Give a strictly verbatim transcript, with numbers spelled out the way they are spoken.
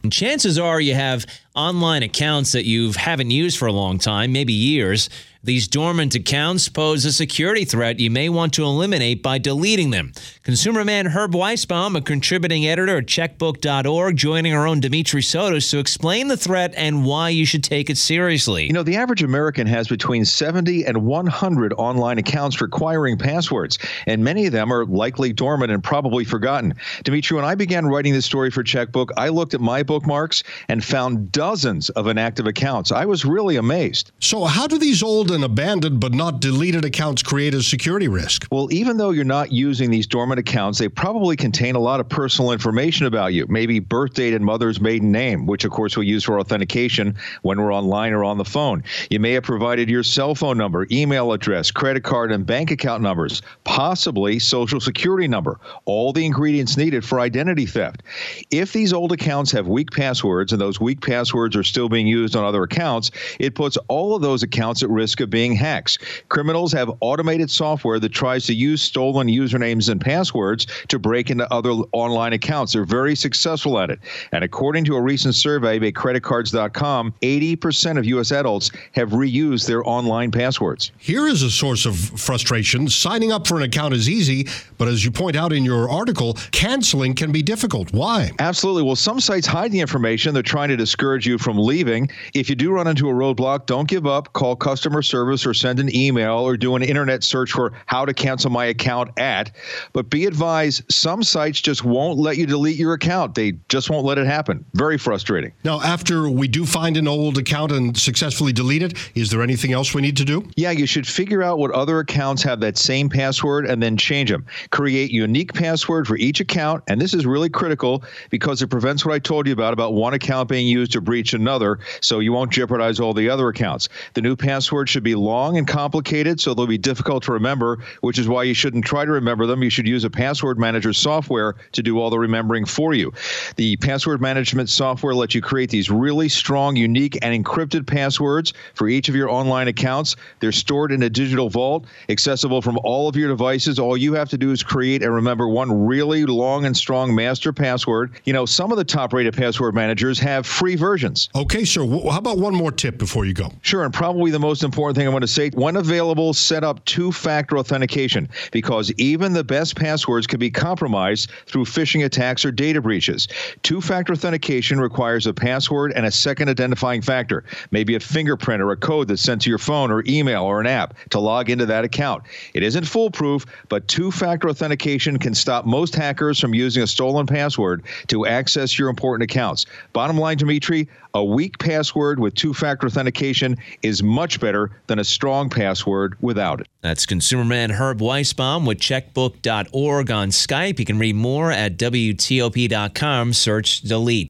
And chances are you have online accounts that you haven't used for a long time, maybe years. These dormant accounts pose a security threat you may want to eliminate by deleting them. Consumer man Herb Weisbaum, a contributing editor at checkbook dot org, joining our own Dimitri Sotis to explain the threat and why you should take it seriously. You know, the average American has between seventy and one hundred online accounts requiring passwords, and many of them are likely dormant and probably forgotten. Dimitri, when I began writing this story for Checkbook, I looked at my bookmarks and found dozens of inactive accounts. I was really amazed. So how do these old and abandoned but not deleted accounts create a security risk? Well, even though you're not using these dormant accounts, they probably contain a lot of personal information about you, maybe birth date and mother's maiden name, which of course we use for authentication when we're online or on the phone. You may have provided your cell phone number, email address, credit card and bank account numbers, possibly social security number, all the ingredients needed for identity theft. If these old accounts have weak passwords and those weak passwords are still being used on other accounts, it puts all of those accounts at risk of being hacks. Criminals have automated software that tries to use stolen usernames and passwords to break into other online accounts. They're very successful at it. And according to a recent survey by credit cards dot com, eighty percent of U S adults have reused their online passwords. Here is a source of frustration. Signing up for an account is easy, but as you point out in your article, canceling can be difficult. Why? Absolutely. Well, some sites hide the information. They're trying to discourage you from leaving. If you do run into a roadblock, don't give up. Call customer service or send an email or do an internet search for how to cancel my account at. But be advised, some sites just won't let you delete your account. They just won't let it happen. Very frustrating. Now, after we do find an old account and successfully delete it, is there anything else we need to do? Yeah, you should figure out what other accounts have that same password and then change them. Create unique password for each account, and this is really critical because it prevents what I told you about, about one account being used to breach another, so you won't jeopardize all the other accounts. The new password should be long and complicated, so they'll be difficult to remember, which is why you shouldn't try to remember them. You should use a password manager software to do all the remembering for you. The password management software lets you create these really strong, unique, and encrypted passwords for each of your online accounts. They're stored in a digital vault, accessible from all of your devices. All you have to do is create and remember one really long and strong master password. You know, some of the top-rated password managers have free versions. Okay, sir. How about one more tip before you go? Sure, and probably the most important thing I want to say, when available, set up two-factor authentication, because even the best passwords can be compromised through phishing attacks or data breaches. Two-factor authentication requires a password and a second identifying factor, maybe a fingerprint or a code that's sent to your phone or email or an app to log into that account. It isn't foolproof, but two-factor authentication can stop most hackers from using a stolen password to access your important accounts. Bottom line, Dimitri, a weak password with two-factor authentication is much better than a strong password without it. That's consumer man Herb Weisbaum with checkbook dot org on Skype. You can read more at W T O P dot com. Search delete.